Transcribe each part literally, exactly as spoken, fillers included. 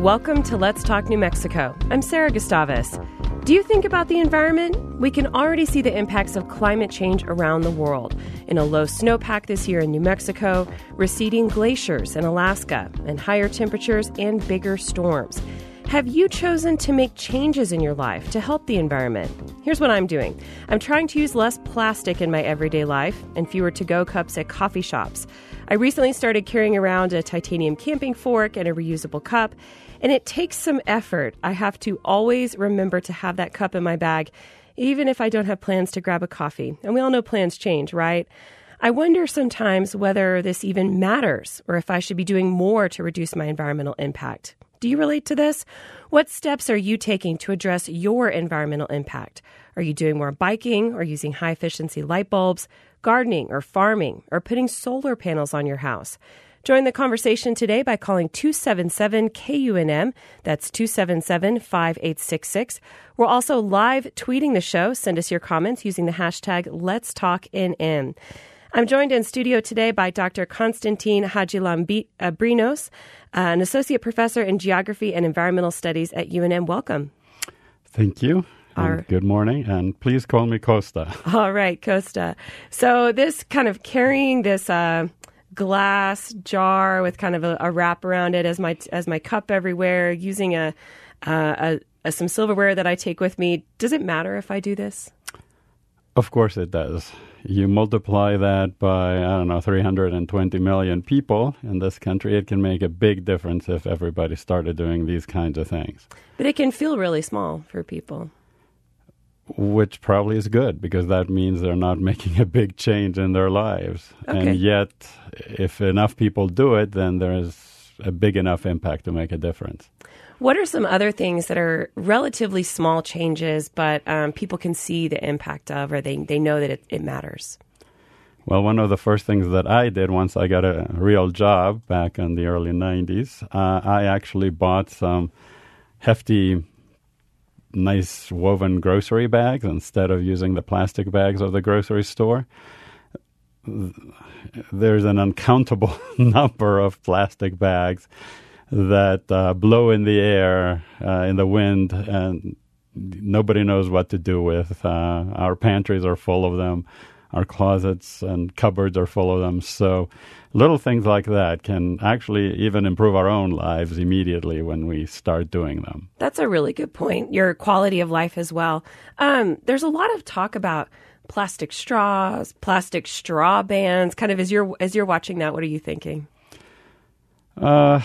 Welcome to Let's Talk New Mexico. I'm Sarah Gustavus. Do you think about the environment? We can already see the impacts of climate change around the world. In a low snowpack this year in New Mexico, receding glaciers in Alaska, and higher temperatures and bigger storms. Have you chosen to make changes in your life to help the environment? Here's what I'm doing. I'm trying to use less plastic in my everyday life and fewer to-go cups at coffee shops. I recently started carrying around a titanium camping fork and a reusable cup, and it takes some effort. I have to always remember to have that cup in my bag, even if I don't have plans to grab a coffee. And we all know plans change, right? I wonder sometimes whether this even matters or if I should be doing more to reduce my environmental impact. Do you relate to this? What steps are you taking to address your environmental impact? Are you doing more biking or using high-efficiency light bulbs, gardening or farming, or putting solar panels on your house? Join the conversation today by calling two seven seven K U N M. That's two seven seven, five eight six six. We're also live tweeting the show. Send us your comments using the hashtag Let's Talk N M. I'm joined in studio today by Doctor Constantine Hadjilambrinos, uh, an associate professor in geography and environmental studies at U N M. Welcome. Thank you. Our, good morning, and please call me Costa. All right, Costa. So this kind of carrying this uh, glass jar with kind of a, a wrap around it as my as my cup everywhere, using a, uh, a, a some silverware that I take with me. Does it matter if I do this? Of course it does. You multiply that by, I don't know, three hundred twenty million people in this country, it can make a big difference if everybody started doing these kinds of things. But it can feel really small for people. Which probably is good, because that means they're not making a big change in their lives. Okay. And yet, if enough people do it, then there's a big enough impact to make a difference. What are some other things that are relatively small changes, but um, people can see the impact of, or they, they know that it, it matters? Well, one of the first things that I did once I got a real job back in the early nineties, uh, I actually bought some hefty, nice woven grocery bags instead of using the plastic bags of the grocery store. There's an uncountable number of plastic bags that uh, blow in the air, uh, in the wind, and nobody knows what to do with. Uh, our pantries are full of them. Our closets and cupboards are full of them. So little things like that can actually even improve our own lives immediately when we start doing them. That's a really good point. Your quality of life as well. Um, there's a lot of talk about plastic straws, plastic straw bans. Kind of as you're as you're watching that, what are you thinking? Uh,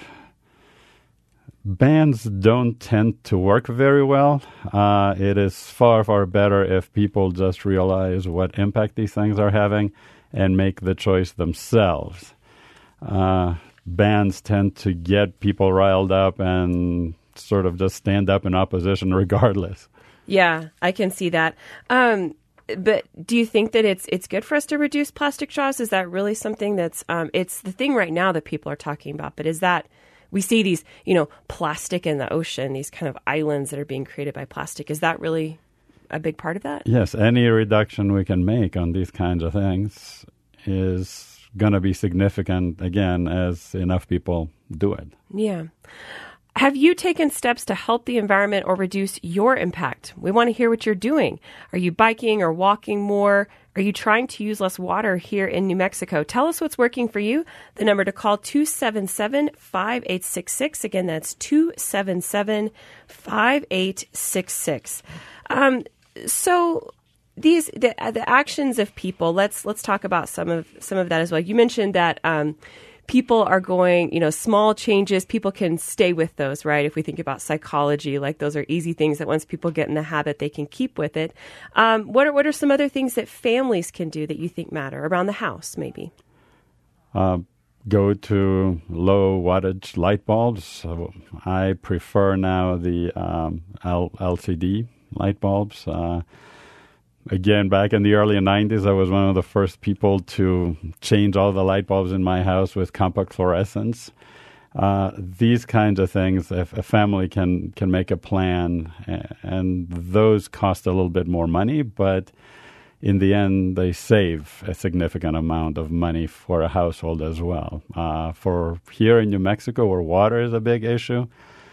bans don't tend to work very well. Uh, it is far, far better if people just realize what impact these things are having and make the choice themselves. Uh, bans tend to get people riled up and sort of just stand up in opposition regardless. Yeah, I can see that. Um, but do you think that it's it's good for us to reduce plastic straws? Is that really something that's, um, it's the thing right now that people are talking about, but is that, we see these, you know, plastic in the ocean, these kind of islands that are being created by plastic. Is that really a big part of that? Yes, any reduction we can make on these kinds of things is going to be significant, again, as enough people do it. Yeah. Have you taken steps to help the environment or reduce your impact? We want to hear what you're doing. Are you biking or walking more? Are you trying to use less water here in New Mexico? Tell us what's working for you. The number to call, two seven seven, five eight six six. Again, that's two seven seven, five eight six six. Um, so these the, the actions of people, let's let's talk about some of some of that as well. You mentioned that um, people are going, you know, small changes, people can stay with those, right? If we think about psychology, like those are easy things that once people get in the habit, they can keep with it. Um, what are what are some other things that families can do that you think matter around the house, maybe? Uh, go to low wattage light bulbs. So I prefer now the um, L C D light bulbs. Uh, Again, back in the early nineties, I was one of the first people to change all the light bulbs in my house with compact fluorescence. Uh, these kinds of things, if a family can, can make a plan, and those cost a little bit more money, but in the end, they save a significant amount of money for a household as well. Uh, for here in New Mexico, where water is a big issue,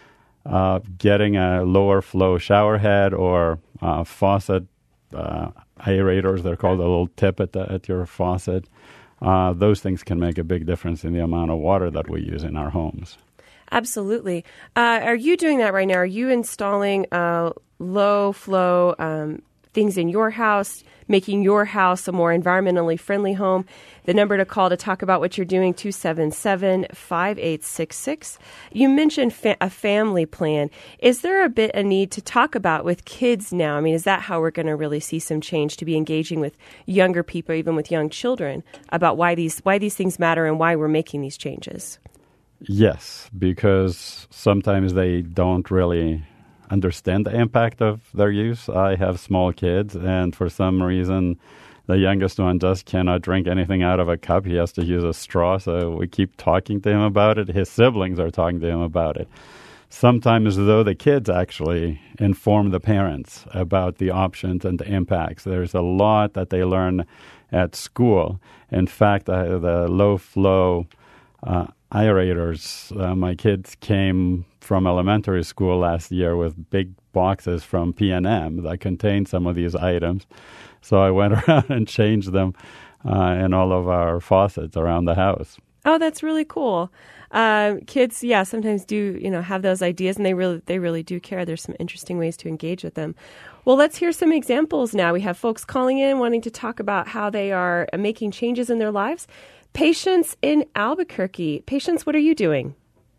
uh, getting a lower flow shower head or uh, faucet uh, aerators, they're called, a little tip at, the, at your faucet, uh, those things can make a big difference in the amount of water that we use in our homes. Absolutely. Uh, are you doing that right now? Are you installing uh, low flow um things in your house, making your house a more environmentally friendly home? The number to call to talk about what you're doing, two seven seven, five eight six six. You mentioned fa- a family plan. Is there a bit a need to talk about with kids now? I mean, is that how we're going to really see some change, to be engaging with younger people, even with young children, about why these why these things matter and why we're making these changes? Yes, because sometimes they don't really understand the impact of their use. I have small kids, and for some reason, the youngest one just cannot drink anything out of a cup. He has to use a straw, so we keep talking to him about it. His siblings are talking to him about it. Sometimes, though, the kids actually inform the parents about the options and the impacts. There's a lot that they learn at school. In fact, uh, the low-flow uh, aerators, uh, my kids came from elementary school last year with big boxes from P and M that contained some of these items. So I went around and changed them uh, in all of our faucets around the house. Oh, that's really cool. Uh, kids, yeah, sometimes do, you know, have those ideas, and they really, they really do care. There's some interesting ways to engage with them. Well, let's hear some examples now. We have folks calling in wanting to talk about how they are making changes in their lives. Patience in Albuquerque. Patience, what are you doing?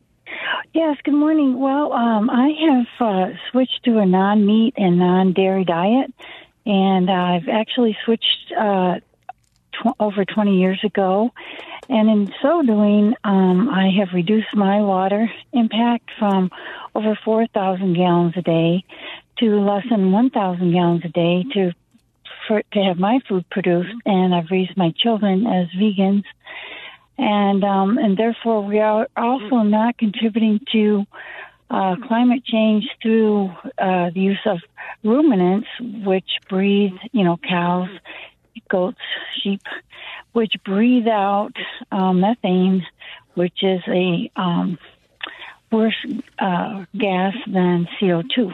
Yes, good morning. Well, um, I have uh, switched to a non-meat and non-dairy diet, and I've actually switched uh, tw- over twenty years ago. And in so doing, um, I have reduced my water impact from over four thousand gallons a day to less than one thousand gallons a day to for, to have my food produced, and I've raised my children as vegans. And um, and therefore, we are also not contributing to uh, climate change through uh, the use of ruminants, which breathe, you know, cows, goats, sheep, which breathe out uh, methane, which is a um, worse uh, gas than C O two.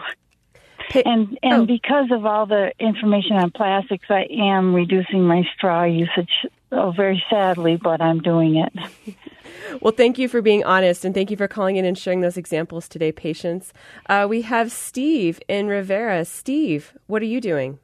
And and oh. because of all the information on plastics, I am reducing my straw usage. Oh, very sadly, but I'm doing it. Well, thank you for being honest, and thank you for calling in and sharing those examples today, Patience. Uh, we have Steve in Rivera. Steve, what are you doing?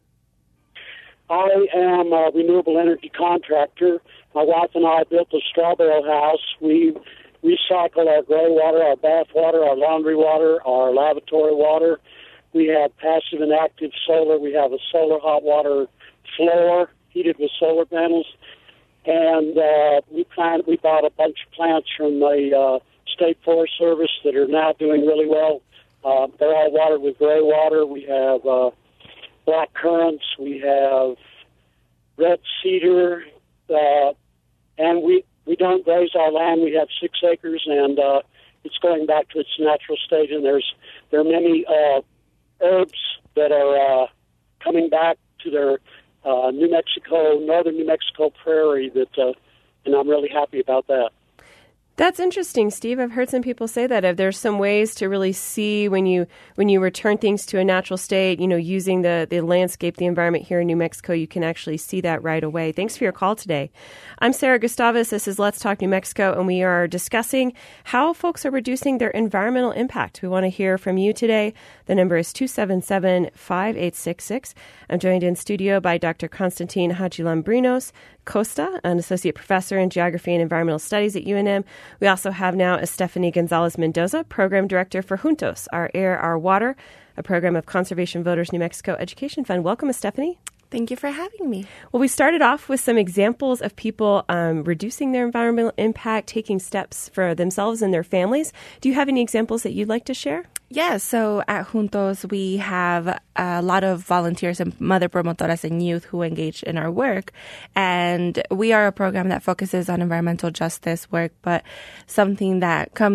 I am a renewable energy contractor. My wife and I built a straw bale house. We recycle our gray water, our bath water, our laundry water, our lavatory water. We have passive and active solar. We have a solar hot water floor heated with solar panels. And uh, we plant, we bought a bunch of plants from the uh, State Forest Service that are now doing really well. Uh, they're all watered with gray water. We have uh, black currants. We have red cedar. Uh, and we, we don't graze our land. We have six acres, and uh, it's going back to its natural state. And there's there are many uh, herbs that are uh, coming back to their Uh, New Mexico, northern New Mexico prairie, that, uh, and I'm really happy about that. That's interesting, Steve. I've heard some people say that if there's some ways to really see when you when you return things to a natural state, you know, using the, the landscape, the environment here in New Mexico, you can actually see that right away. Thanks for your call today. I'm Sarah Gustavus. This is Let's Talk New Mexico, and we are discussing how folks are reducing their environmental impact. We want to hear from you today. The number is two seven seven, five eight six six. I'm joined in studio by Doctor Constantine Hadjilambrinos Costa, an associate professor in geography and environmental studies at U N M. We also have now Stephanie Gonzalez Mendoza, program director for Juntos, Our Air, Our Water, a program of Conservation Voters New Mexico Education Fund. Welcome, Stephanie. Thank you for having me. Well, we started off with some examples of people um, reducing their environmental impact, taking steps for themselves and their families. Do you have any examples that you'd like to share? Yeah, so at Juntos, we have a lot of volunteers and mother promotoras and youth who engage in our work. And we are a program that focuses on environmental justice work, but something that comes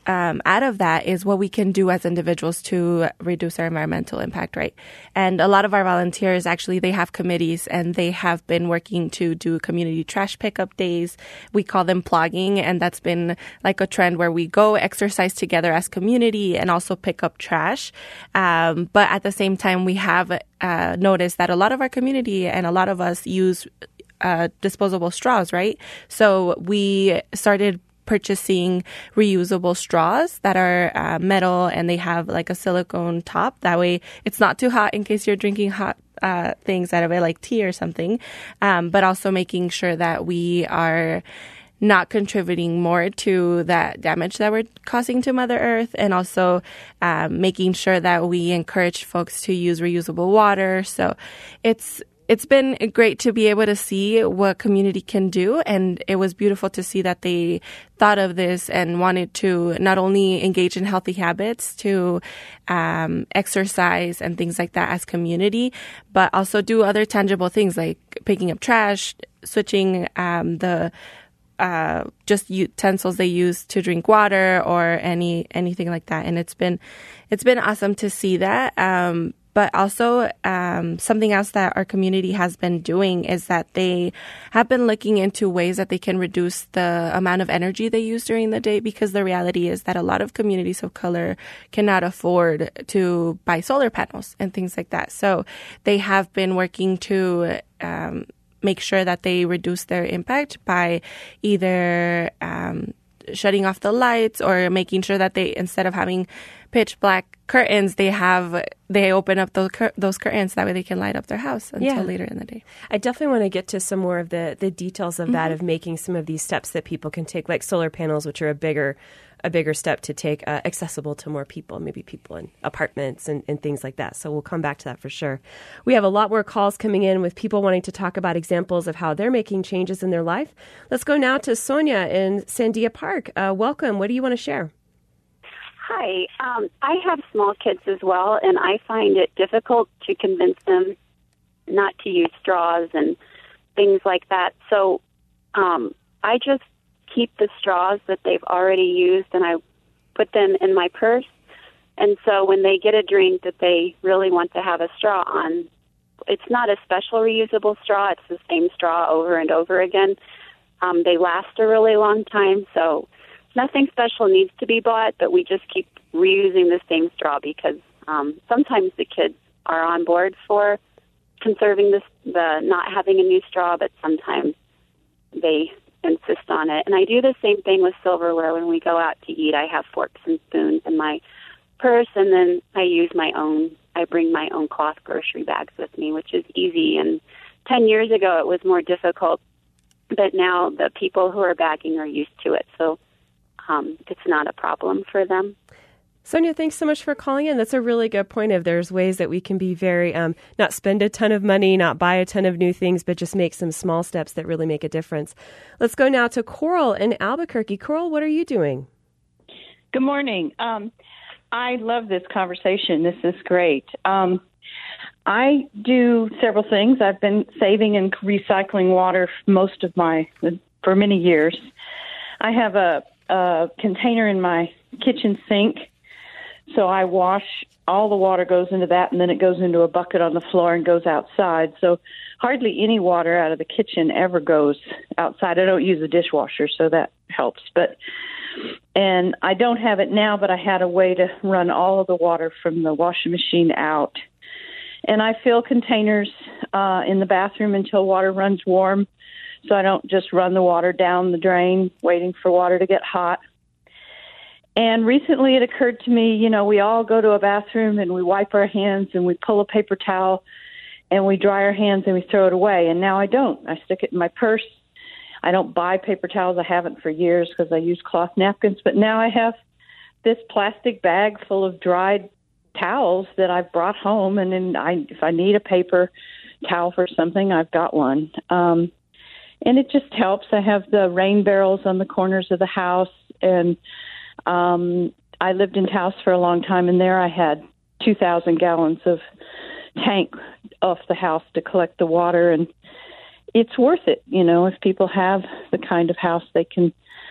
um, out of that is what we can do as individuals to reduce our environmental impact, right? And a lot of our volunteers, actually, they have committees and they have been working to do community trash pickup days. We call them plogging, and that's been like a trend where we go exercise together as community and also pick up trash. Um, but at the same time, we have uh, noticed that a lot of our community and a lot of us use uh, disposable straws, right? So we started purchasing reusable straws that are uh, metal and they have like a silicone top. That way it's not too hot in case you're drinking hot uh, things out of it, like tea or something. Um, but also making sure that we are not contributing more to that damage that we're causing to Mother Earth, and also um, making sure that we encourage folks to use reusable water. So it's It's been great to be able to see what community can do, and it was beautiful to see that they thought of this and wanted to not only engage in healthy habits, to um, exercise and things like that as community, but also do other tangible things like picking up trash, switching um, the uh, just utensils they use to drink water or any anything like that. And it's been it's been awesome to see that. Um, But also um, something else that our community has been doing is that they have been looking into ways that they can reduce the amount of energy they use during the day, because the reality is that a lot of communities of color cannot afford to buy solar panels and things like that. So they have been working to um, make sure that they reduce their impact by either um, shutting off the lights or making sure that they, instead of having pitch black curtains, they have they open up those cur- those curtains. That way they can light up their house until yeah. later in the day. I definitely want to get to some more of the, the details of that, Mm-hmm. of making some of these steps that people can take, like solar panels, which are a bigger a bigger step to take, uh, accessible to more people, maybe people in apartments and, and things like that. So we'll come back to that for sure. We have a lot more calls coming in with people wanting to talk about examples of how they're making changes in their life. Let's go now to Sonia in Sandia Park. Uh, welcome. What do you want to share? Hi. Um, I have small kids as well, and I find it difficult to convince them not to use straws and things like that. So um, I just keep the straws that they've already used, and I put them in my purse. And so when they get a drink that they really want to have a straw on, it's not a special reusable straw. It's the same straw over and over again. Um, they last a really long time, so nothing special needs to be bought, but we just keep reusing the same straw because um, sometimes the kids are on board for conserving this, the not having a new straw, but sometimes they insist on it. And I do the same thing with silverware. When we go out to eat, I have forks and spoons in my purse, and then I use my own, I bring my own cloth grocery bags with me, which is easy. And ten years ago, it was more difficult, but now the people who are bagging are used to it. So Um, it's not a problem for them. Sonia, thanks so much for calling in. That's a really good point of there's ways that we can be very, um, not spend a ton of money, not buy a ton of new things, but just make some small steps that really make a difference. Let's go now to Coral in Albuquerque. Coral, what are you doing? Good morning. Um, I love this conversation. This is great. Um, I do several things. I've been saving and recycling water most of my, for many years. I have a a container in my kitchen sink, so I wash, all the water goes into that, and then it goes into a bucket on the floor and goes outside. So hardly any water out of the kitchen ever goes outside. I don't use a dishwasher, so that helps. But and I don't have it now, but I had a way to run all of the water from the washing machine out. And I fill containers uh, in the bathroom until water runs warm, so I don't just run the water down the drain waiting for water to get hot. And recently it occurred to me, you know, we all go to a bathroom and we wipe our hands and we pull a paper towel and we dry our hands and we throw it away. And now I don't. I stick it in my purse. I don't buy paper towels. I haven't for years because I use cloth napkins. But now I have this plastic bag full of dried towels that I've brought home. And then I, if I need a paper towel for something, I've got one. Um, And it just helps. I have the rain barrels on the corners of the house. And um, I lived in Taos for a long time, and there I had two thousand gallons of tank off the house to collect the water. And it's worth it, you know, if people have the kind of house they can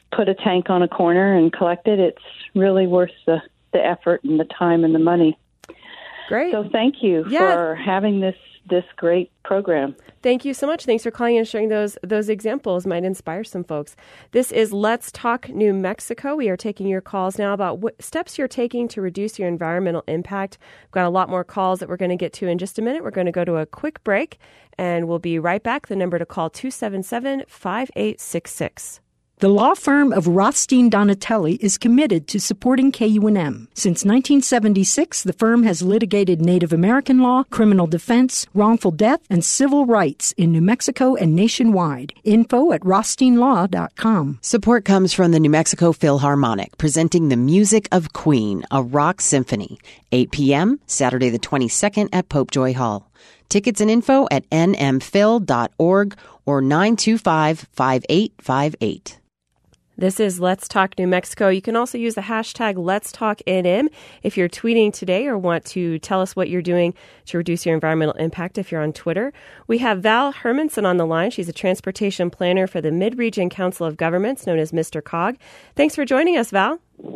put a tank on a corner and collect it, it's really worth the, the effort and the time and the money. Great. So thank you yeah. for having this this great program. Thank you so much. Thanks for calling and sharing those those examples. Might inspire some folks. This is Let's Talk New Mexico. We are taking your calls now about what steps you're taking to reduce your environmental impact. We've got a lot more calls that we're going to get to in just a minute. We're going to go to a quick break, and we'll be right back. The number to call, two seven seven, five eight six six. The law firm of Rothstein Donatelli is committed to supporting K U N M. Since nineteen seventy-six, the firm has litigated Native American law, criminal defense, wrongful death, and civil rights in New Mexico and nationwide. Info at rothstein law dot com. Support comes from the New Mexico Philharmonic, presenting the Music of Queen, a rock symphony. eight p.m., Saturday the twenty-second at Popejoy Hall. Tickets and info at n m phil dot org or nine two five, five eight five eight. This is Let's Talk New Mexico. You can also use the hashtag Let's Talk N M if you're tweeting today or want to tell us what you're doing to reduce your environmental impact if you're on Twitter. We have Val Hermanson on the line. She's a transportation planner for the Mid-Region Council of Governments, known as Mister Cog. Thanks for joining us, Val.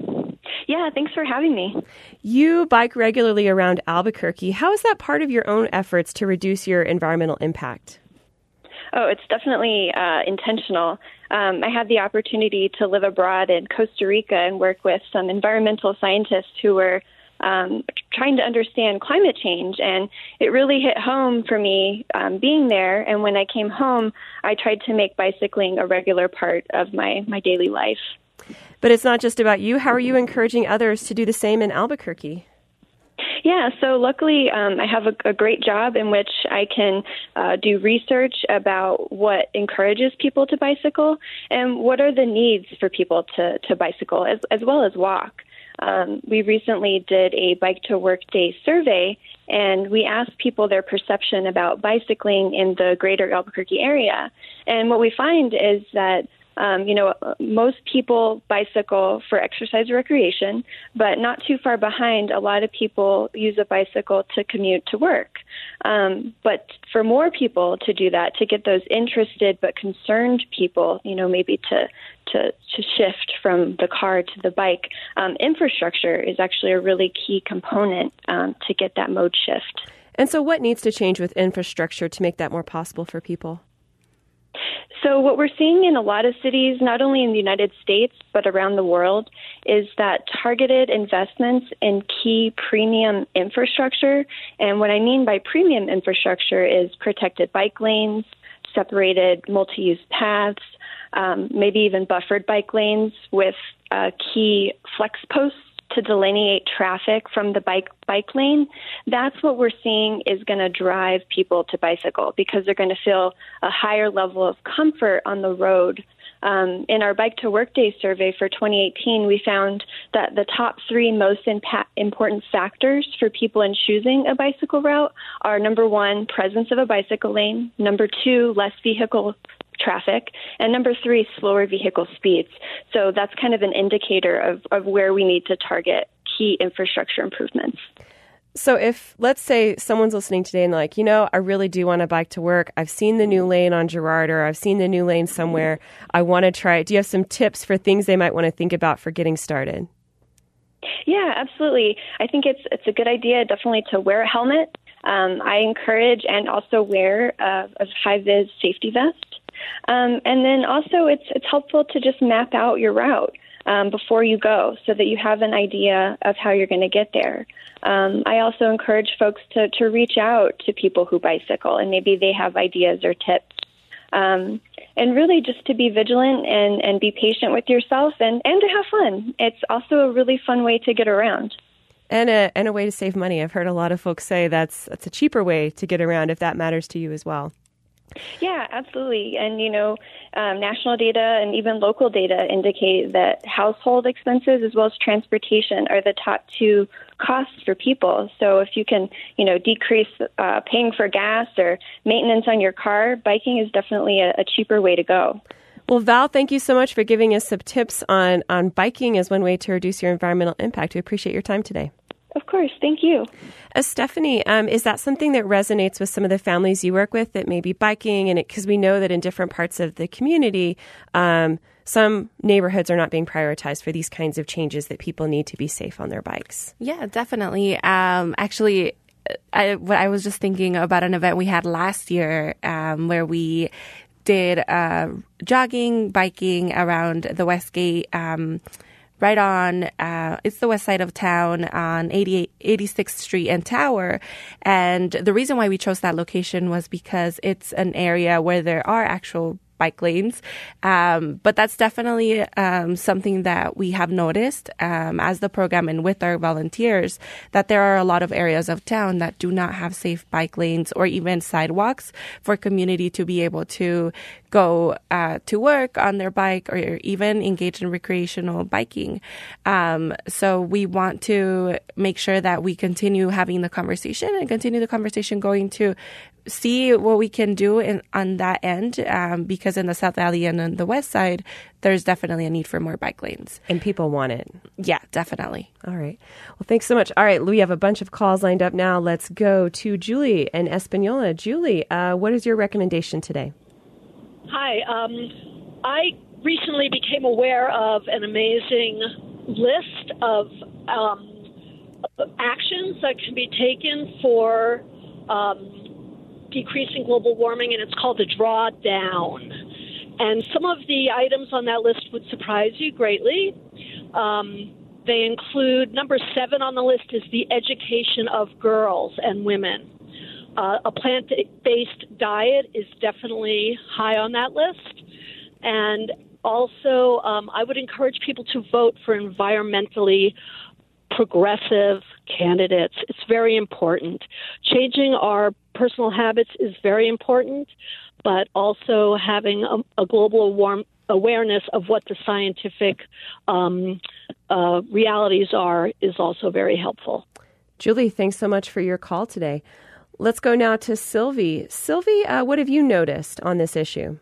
Yeah, thanks for having me. You bike regularly around Albuquerque. How is that part of your own efforts to reduce your environmental impact? Oh, it's definitely uh, intentional. Um, I had the opportunity to live abroad in Costa Rica and work with some environmental scientists who were um, trying to understand climate change. And it really hit home for me um, being there. And when I came home, I tried to make bicycling a regular part of my, my daily life. But it's not just about you. How are you encouraging others to do the same in Albuquerque? Yeah, so luckily um, I have a, a great job in which I can uh, do research about what encourages people to bicycle and what are the needs for people to, to bicycle as, as well as walk. Um, we recently did a Bike to Work Day survey, and we asked people their perception about bicycling in the greater Albuquerque area. And what we find is that Um, you know, most people bicycle for exercise or recreation, but not too far behind, a lot of people use a bicycle to commute to work. Um, but for more people to do that, to get those interested but concerned people, you know, maybe to to, to shift from the car to the bike, um, infrastructure is actually a really key component um, to get that mode shift. And so what needs to change with infrastructure to make that more possible for people? So what we're seeing in a lot of cities, not only in the United States, but around the world, is that targeted investments in key premium infrastructure. And what I mean by premium infrastructure is protected bike lanes, separated multi-use paths, um, maybe even buffered bike lanes with uh, key flex posts to delineate traffic from the bike bike lane. That's what we're seeing is going to drive people to bicycle because they're going to feel a higher level of comfort on the road. Um, in our Bike to Work Day survey for twenty eighteen, we found that the top three most impa- important factors for people in choosing a bicycle route are, number one, presence of a bicycle lane, number two, less vehicle traffic, and number three, slower vehicle speeds. So that's kind of an indicator of, of where we need to target key infrastructure improvements. So if, let's say, someone's listening today and like, you know, I really do want to bike to work. I've seen the new lane on Girard, or I've seen the new lane somewhere. I want to try it. Do you have some tips for things they might want to think about for getting started? Yeah, absolutely. I think it's it's a good idea definitely to wear a helmet. Um, I encourage and also wear a, a high-vis safety vest. Um, and then also it's it's helpful to just map out your route um, before you go so that you have an idea of how you're going to get there. Um, I also encourage folks to, to reach out to people who bicycle, and maybe they have ideas or tips. Um, and really just to be vigilant and, and be patient with yourself and, and to have fun. It's also a really fun way to get around. And a, and a way to save money. I've heard a lot of folks say that's, that's a cheaper way to get around if that matters to you as well. Yeah, absolutely. And, you know, um, national data and even local data indicate that household expenses as well as transportation are the top two costs for people. So if you can, you know, decrease uh, paying for gas or maintenance on your car, biking is definitely a, a cheaper way to go. Well, Val, thank you so much for giving us some tips on, on biking as one way to reduce your environmental impact. We appreciate your time today. Of course. Thank you. Uh, Stephanie, um, is that something that resonates with some of the families you work with that may be biking? And because we know that in different parts of the community, um, some neighborhoods are not being prioritized for these kinds of changes that people need to be safe on their bikes. Yeah, definitely. Um, actually, I, I was just thinking about an event we had last year um, where we did uh, jogging, biking around the Westgate, um, right on, uh, it's the west side of town on eighty-eight, eighty-sixth Street and Tower. And the reason why we chose that location was because it's an area where there are actual bike lanes. Um, but that's definitely um, something that we have noticed um, as the program and with our volunteers, that there are a lot of areas of town that do not have safe bike lanes or even sidewalks for community to be able to go uh, to work on their bike or even engage in recreational biking. Um, so we want to make sure that we continue having the conversation and continue the conversation going to see what we can do in, on that end, um, because in the South Alley and on the West Side, there's definitely a need for more bike lanes. And people want it. Yeah, definitely. All right. Well, thanks so much. All right, we have a bunch of calls lined up now. Let's go to Julie in Espanola. Julie, uh, what is your recommendation today? Hi. Um, I recently became aware of an amazing list of um, actions that can be taken for um, decreasing global warming, and it's called the Drawdown. And some of the items on that list would surprise you greatly. Um, they include, number seven on the list is the education of girls and women. Uh, a plant-based diet is definitely high on that list. And also, um, I would encourage people to vote for environmentally progressive candidates. It's very important. Changing our personal habits is very important, but also having a, a global warm awareness of what the scientific um, uh, realities are is also very helpful. Julie, thanks so much for your call today. Let's go now to Sylvie. Sylvie, uh, what have you noticed on this issue?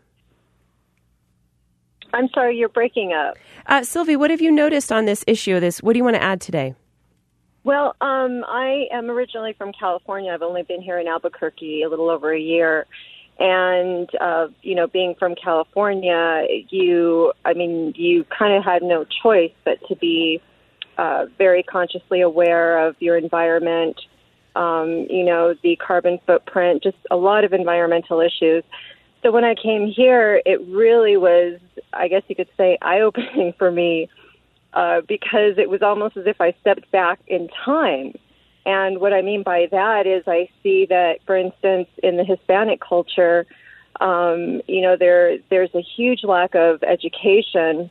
I'm sorry, you're breaking up. Uh, Sylvie, what have you noticed on this issue? This, what do you want to add today? Well, um, I am originally from California. I've only been here in Albuquerque a little over a year. And, uh, you know, being from California, you, I mean, you kind of had no choice but to be uh, very consciously aware of your environment, um, you know, the carbon footprint, just a lot of environmental issues. So when I came here, it really was, I guess you could say, eye-opening for me. Uh, because it was almost as if I stepped back in time. And what I mean by that is I see that, for instance, in the Hispanic culture, um, you know, there there's a huge lack of education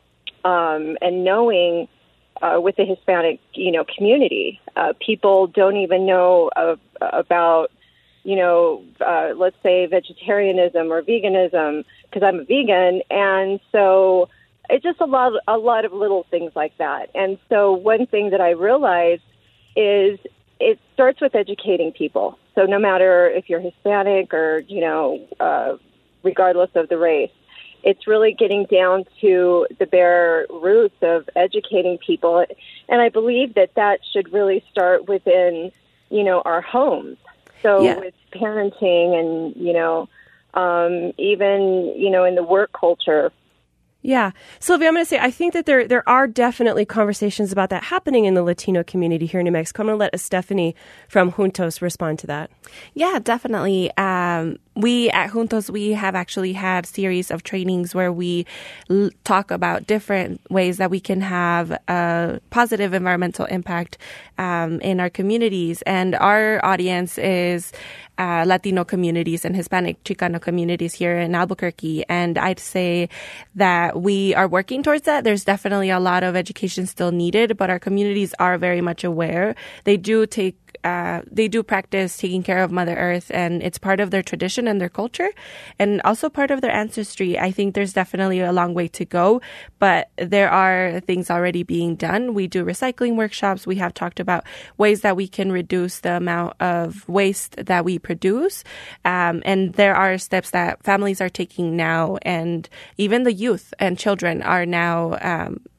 um, and knowing uh, with the Hispanic, you know, community. Uh, people don't even know of, about, you know, uh, let's say vegetarianism or veganism, because I'm a vegan. And so it's just a lot, a lot of little things like that. And so one thing that I realized is it starts with educating people. So no matter if you're Hispanic or, you know, uh, regardless of the race, it's really getting down to the bare roots of educating people. And I believe that that should really start within, you know, our homes. So yeah. With parenting and, you know, um, even, you know, in the work culture. Yeah. Sylvia, I'm going to say, I think that there there are definitely conversations about that happening in the Latino community here in New Mexico. I'm going to let Stephanie from Juntos respond to that. Yeah, definitely. Um, we at Juntos, we have actually had series of trainings where we l- talk about different ways that we can have a positive environmental impact um, in our communities. And our audience is uh, Latino communities and Hispanic Chicano communities here in Albuquerque. And I'd say that we are working towards that. There's definitely a lot of education still needed, but our communities are very much aware. They do take Uh, they do practice taking care of Mother Earth, and it's part of their tradition and their culture, and also part of their ancestry. I think there's definitely a long way to go, but there are things already being done. We do recycling workshops. We have talked about ways that we can reduce the amount of waste that we produce, um, and there are steps that families are taking now, and even the youth and children are now um,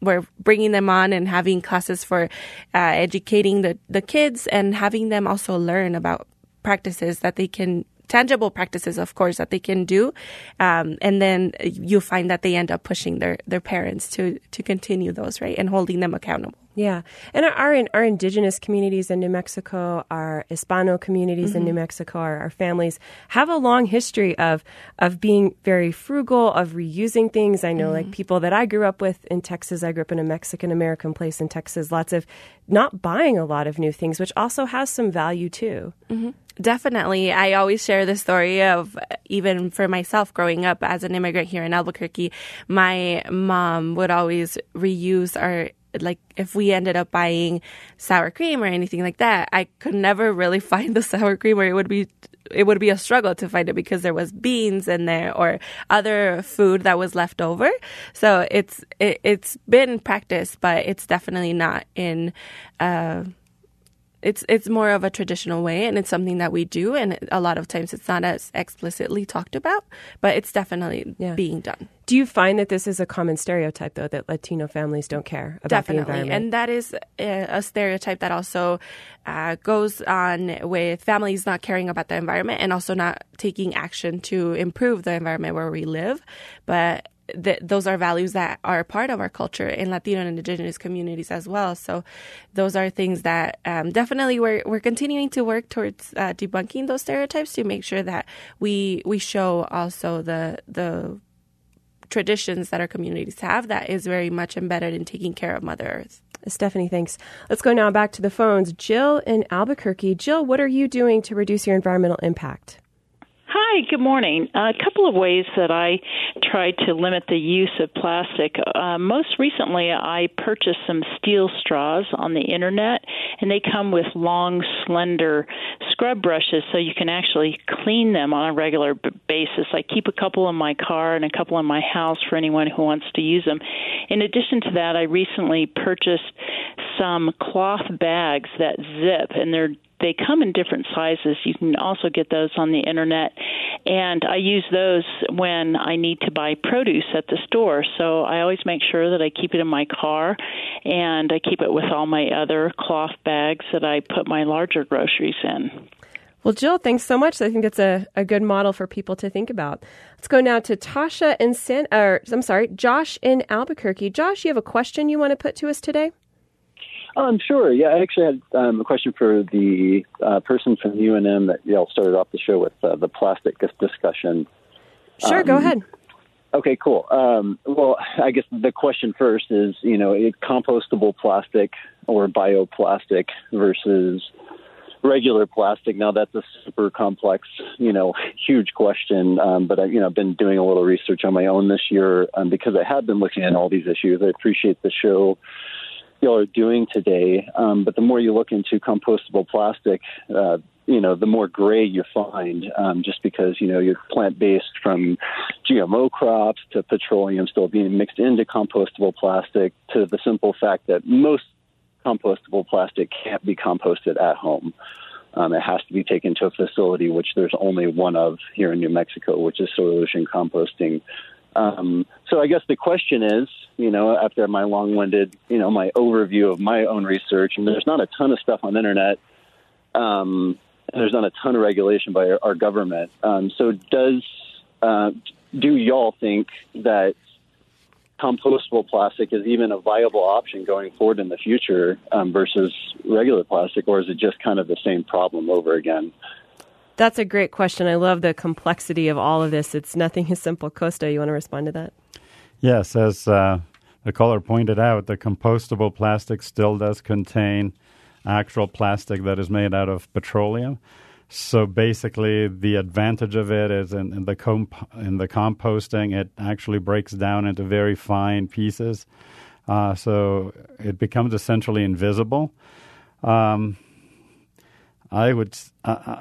we're bringing them on and having classes for uh, educating the, the kids and having them also learn about practices that they can, tangible practices, of course, that they can do. Um, and then you find that they end up pushing their, their parents to, to continue those, right, and holding them accountable. Yeah. And our our indigenous communities in New Mexico, our Hispano communities mm-hmm. in New Mexico, our, our families have a long history of of being very frugal, of reusing things. I know mm-hmm. like people that I grew up with in Texas, I grew up in a Mexican-American place in Texas, lots of not buying a lot of new things, which also has some value too. Mm-hmm. Definitely. I always share the story of even for myself growing up as an immigrant here in Albuquerque, my mom would always reuse our, like if we ended up buying sour cream or anything like that, I could never really find the sour cream, or it would be it would be a struggle to find it because there was beans in there or other food that was left over. So it's it, it's been practiced, but it's definitely not in. Uh, It's it's more of a traditional way, and it's something that we do, and a lot of times it's not as explicitly talked about, but it's definitely yeah. being done. Do you find that this is a common stereotype, though, that Latino families don't care about definitely. the environment? And that is a, a stereotype that also uh, goes on with families not caring about the environment and also not taking action to improve the environment where we live. But Th- those are values that are part of our culture in Latino and Indigenous communities as well. So those are things that um, definitely we're we're continuing to work towards uh, debunking those stereotypes to make sure that we we show also the the traditions that our communities have that is very much embedded in taking care of Mother Earth. Stephanie, thanks. Let's go now back to the phones. Jill in Albuquerque. Jill, what are you doing to reduce your environmental impact? Hi, good morning. Uh, a couple of ways that I try to limit the use of plastic. Uh, most recently, I purchased some steel straws on the internet, and they come with long, slender scrub brushes, so you can actually clean them on a regular b- basis. I keep a couple in my car and a couple in my house for anyone who wants to use them. In addition to that, I recently purchased some cloth bags that zip, and they're They come in different sizes. You can also get those on the internet. And I use those when I need to buy produce at the store. So I always make sure that I keep it in my car, and I keep it with all my other cloth bags that I put my larger groceries in. Well, Jill, thanks so much. I think that's a, a good model for people to think about. Let's go now to Tasha in San, or I'm sorry, Josh in Albuquerque. Josh, you have a question you want to put to us today? Um, sure. Yeah, I actually had um, a question for the uh, person from U N M that y'all started off the show with uh, the plastic discussion. Sure, um, go ahead. Okay, cool. Um, well, I guess the question first is, you know, compostable plastic or bioplastic versus regular plastic. Now, that's a super complex, you know, huge question. Um, but I, you know, I've been doing a little research on my own this year um, because I have been looking at all these issues. I appreciate the show y'all are doing today. Um, but the more you look into compostable plastic, uh, you know, the more gray you find, um, just because, you know, you're plant-based from G M O crops to petroleum still being mixed into compostable plastic to the simple fact that most compostable plastic can't be composted at home. Um, it has to be taken to a facility, which there's only one of here in New Mexico, which is Soil Ocean Composting. Um, so I guess the question is, you know, after my long-winded, you know, my overview of my own research, and there's not a ton of stuff on the internet, um, and there's not a ton of regulation by our, our government. Um, so does, uh, do y'all think that compostable plastic is even a viable option going forward in the future um, versus regular plastic, or is it just kind of the same problem over again? That's a great question. I love the complexity of all of this. It's nothing is simple. Costa, you want to respond to that? Yes, as uh, the caller pointed out, the compostable plastic still does contain actual plastic that is made out of petroleum. So basically, the advantage of it is in, in the comp- in the composting, it actually breaks down into very fine pieces. Uh, so it becomes essentially invisible. Um, I would... Uh,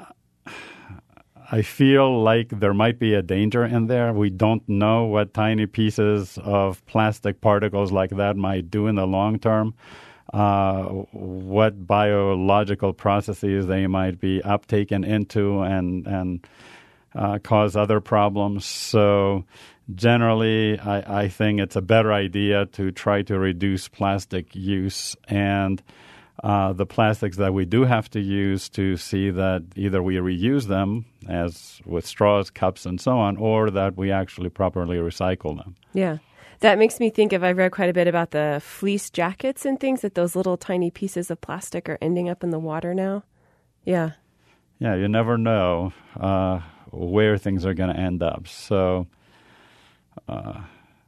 I feel like there might be a danger in there. We don't know what tiny pieces of plastic particles like that might do in the long term, uh, what biological processes they might be uptaken into and and uh, cause other problems. So generally, I, I think it's a better idea to try to reduce plastic use and uh, the plastics that we do have to use to see that either we reuse them, as with straws, cups, and so on, or that we actually properly recycle them. Yeah. That makes me think of, I've read quite a bit about the fleece jackets and things, that those little tiny pieces of plastic are ending up in the water now. Yeah. Yeah, you never know uh, where things are going to end up. So uh,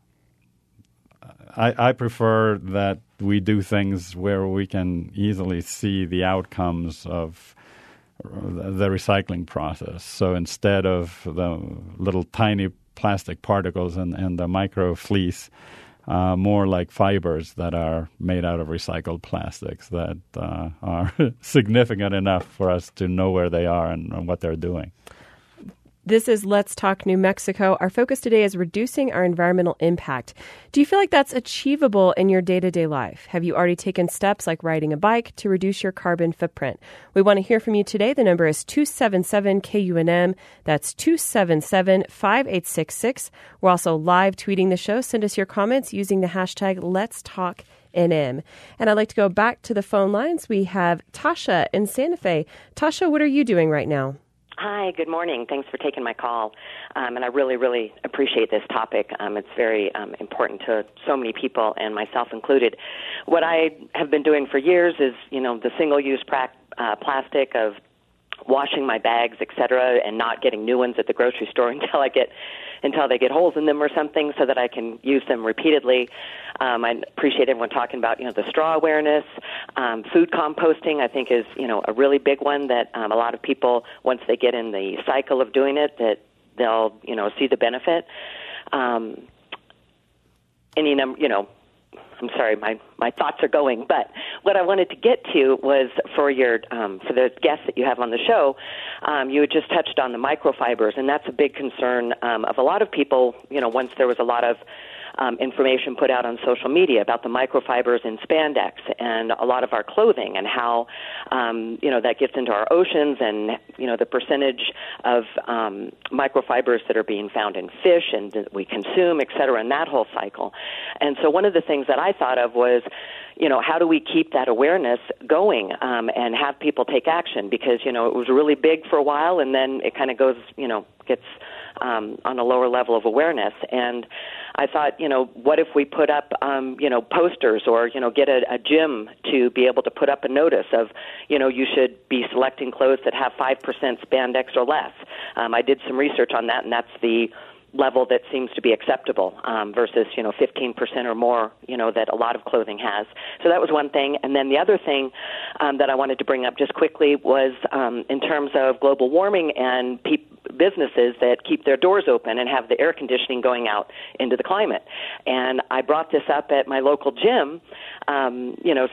I, I prefer that we do things where we can easily see the outcomes of the recycling process. So instead of the little tiny plastic particles and, and the micro fleece, uh, more like fibers that are made out of recycled plastics that uh, are significant enough for us to know where they are and, and what they're doing. This is Let's Talk New Mexico. Our focus today is reducing our environmental impact. Do you feel like that's achievable in your day-to-day life? Have you already taken steps like riding a bike to reduce your carbon footprint? We want to hear from you today. The number is two seven seven K U N M. That's two seven seven, five eight six six. We're also live tweeting the show. Send us your comments using the hashtag Let's Talk N M. And I'd like to go back to the phone lines. We have Tasha in Santa Fe. Tasha, what are you doing right now? Hi, good morning. Thanks for taking my call. Um, and I really, really appreciate this topic. Um, it's very um, important to so many people, and myself included. What I have been doing for years is, you know, the single-use pra- uh, plastic of washing my bags, et cetera, and not getting new ones at the grocery store until I get until they get holes in them or something, so that I can use them repeatedly. Um, I appreciate everyone talking about, you know, the straw awareness. Um, food composting, I think, is, you know, a really big one that um, a lot of people, once they get in the cycle of doing it, that they'll, you know, see the benefit. Um, any number, you know, I'm sorry, my, my thoughts are going. But what I wanted to get to was for your um, for the guests that you have on the show, um, you had just touched on the microfibers, and that's a big concern um, of a lot of people. You know, once there was a lot of um, information put out on social media about the microfibers in spandex and a lot of our clothing, and how um, you know that gets into our oceans, and you know the percentage of um, microfibers that are being found in fish and that we consume, et cetera, in that whole cycle. And so one of the things that I thought of was, you know, how do we keep that awareness going um, and have people take action? Because, you know, it was really big for a while, and then it kind of goes, you know, gets um, on a lower level of awareness. And I thought, you know, what if we put up, um, you know, posters, or, you know, get a, a gym to be able to put up a notice of, you know, you should be selecting clothes that have five percent spandex or less. Um, I did some research on that, and that's the level that seems to be acceptable um, versus, you know, fifteen percent or more, you know, that a lot of clothing has. So that was one thing. And then the other thing um, that I wanted to bring up just quickly was um, in terms of global warming and pe- businesses that keep their doors open and have the air conditioning going out into the climate. And I brought this up at my local gym, um, you know,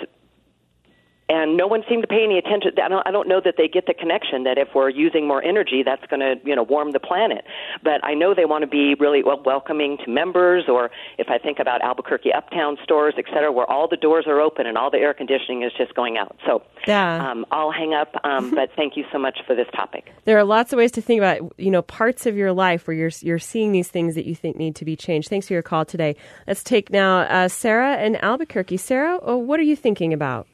and no one seemed to pay any attention. I don't, I don't know that they get the connection that if we're using more energy, that's going to, you know, warm the planet. But I know they want to be really well, welcoming to members, or if I think about Albuquerque Uptown stores, et cetera, where all the doors are open and all the air conditioning is just going out. So yeah. um, I'll hang up, um, but thank you so much for this topic. There are lots of ways to think about, you know, parts of your life where you're you're seeing these things that you think need to be changed. Thanks for your call today. Let's take now uh, Sarah in Albuquerque. Sarah, oh, what are you thinking about?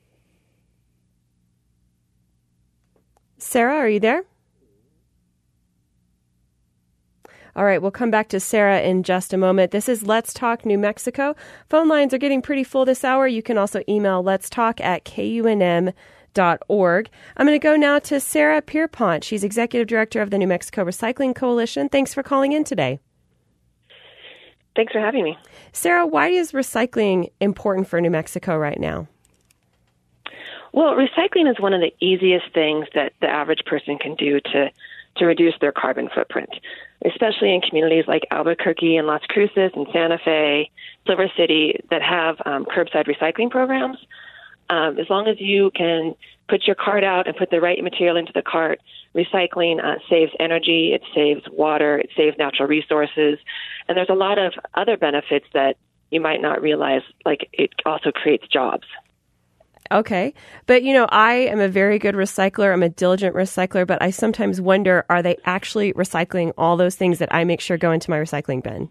Sarah, are you there? All right, we'll come back to Sarah in just a moment. This is Let's Talk New Mexico. Phone lines are getting pretty full this hour. You can also email letstalk at K U N M dot org. I'm going to go now to Sarah Pierpont. She's Executive Director of the New Mexico Recycling Coalition. Thanks for calling in today. Thanks for having me. Sarah, why is recycling important for New Mexico right now? Well, recycling is one of the easiest things that the average person can do to, to reduce their carbon footprint, especially in communities like Albuquerque and Las Cruces and Santa Fe, Silver City, that have um, curbside recycling programs. Um, as long as you can put your cart out and put the right material into the cart, recycling uh, saves energy, it saves water, it saves natural resources, and there's a lot of other benefits that you might not realize, like it also creates jobs. Okay. But, you know, I am a very good recycler. I'm a diligent recycler, but I sometimes wonder, are they actually recycling all those things that I make sure go into my recycling bin?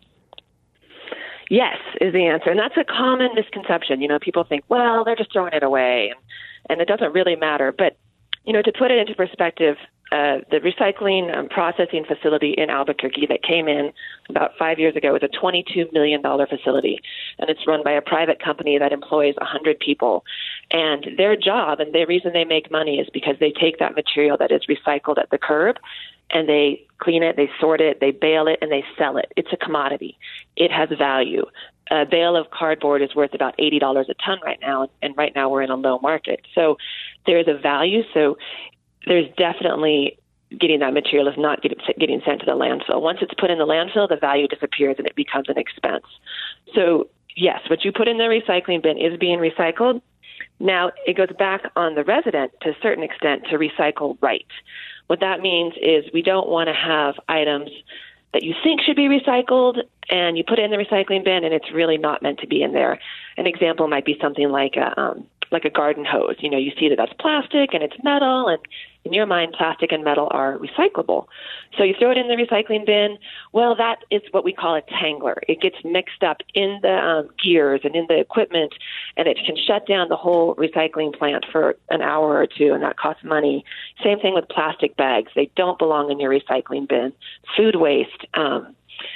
Yes, is the answer. And that's a common misconception. You know, people think, well, they're just throwing it away and, and it doesn't really matter. But, you know, to put it into perspective, Uh, the recycling um, processing facility in Albuquerque that came in about five years ago is a twenty-two million dollars facility, and it's run by a private company that employs one hundred people. And their job and the reason they make money is because they take that material that is recycled at the curb and they clean it, they sort it, they bale it, and they sell it. It's a commodity. It has value. A bale of cardboard is worth about eighty dollars a ton right now, and right now we're in a low market. So there is a value. So there's definitely getting that material is not getting, getting sent to the landfill. Once it's put in the landfill, the value disappears and it becomes an expense. So, yes, what you put in the recycling bin is being recycled. Now, it goes back on the resident to a certain extent to recycle right. What that means is we don't want to have items that you think should be recycled and you put it in the recycling bin and it's really not meant to be in there. An example might be something like a um, like a garden hose. You know, you see that that's plastic and it's metal, and in your mind, plastic and metal are recyclable. So you throw it in the recycling bin. Well, that is what we call a tangler. It gets mixed up in the um, gears and in the equipment, and it can shut down the whole recycling plant for an hour or two, and that costs money. Same thing with plastic bags. They don't belong in your recycling bin. Food waste, um,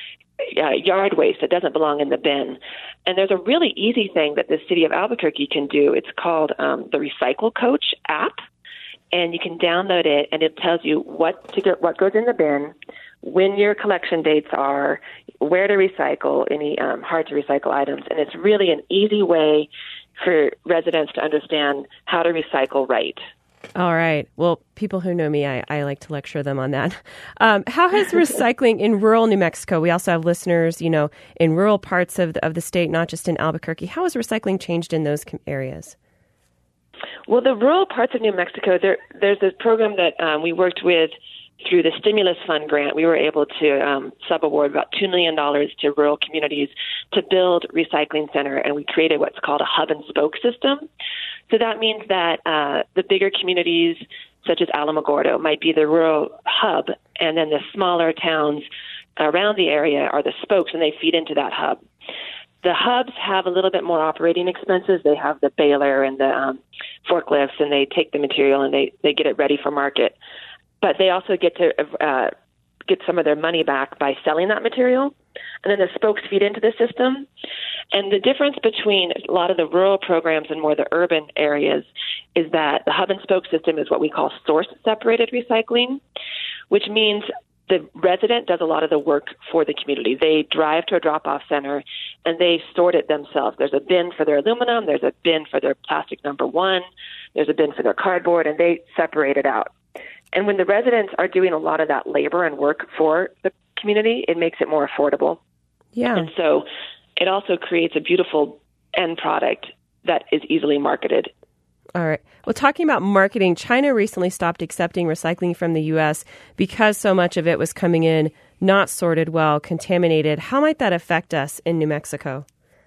Uh, yard waste that doesn't belong in the bin. And there's a really easy thing that the city of Albuquerque can do. It's called um, the Recycle Coach app, and you can download it, and it tells you what to get, what goes in the bin, when your collection dates are, where to recycle any um, hard-to-recycle items. And it's really an easy way for residents to understand how to recycle right. All right. Well, people who know me, I, I like to lecture them on that. Um, how has recycling in rural New Mexico, we also have listeners, you know, in rural parts of the, of the state, not just in Albuquerque. How has recycling changed in those areas? Well, the rural parts of New Mexico, there, there's a program that um, we worked with through the Stimulus Fund grant. We were able to um, sub-award about two million dollars to rural communities to build recycling center, and we created what's called a hub and spoke system. So that means that uh, the bigger communities, such as Alamogordo, might be the rural hub, and then the smaller towns around the area are the spokes, and they feed into that hub. The hubs have a little bit more operating expenses. They have the baler and the um, forklifts, and they take the material and they, they get it ready for market. But they also get to uh, get some of their money back by selling that material. And then the spokes feed into the system. And the difference between a lot of the rural programs and more the urban areas is that the hub and spoke system is what we call source-separated recycling, which means the resident does a lot of the work for the community. They drive to a drop-off center, and they sort it themselves. There's a bin for their aluminum. There's a bin for their plastic number one. There's a bin for their cardboard, and they separate it out. And when the residents are doing a lot of that labor and work for the community, it makes it more affordable. Yeah. And so it also creates a beautiful end product that is easily marketed. All right. Well, talking about marketing, China recently stopped accepting recycling from the U S because so much of it was coming in not sorted well, contaminated. How might that affect us in New Mexico?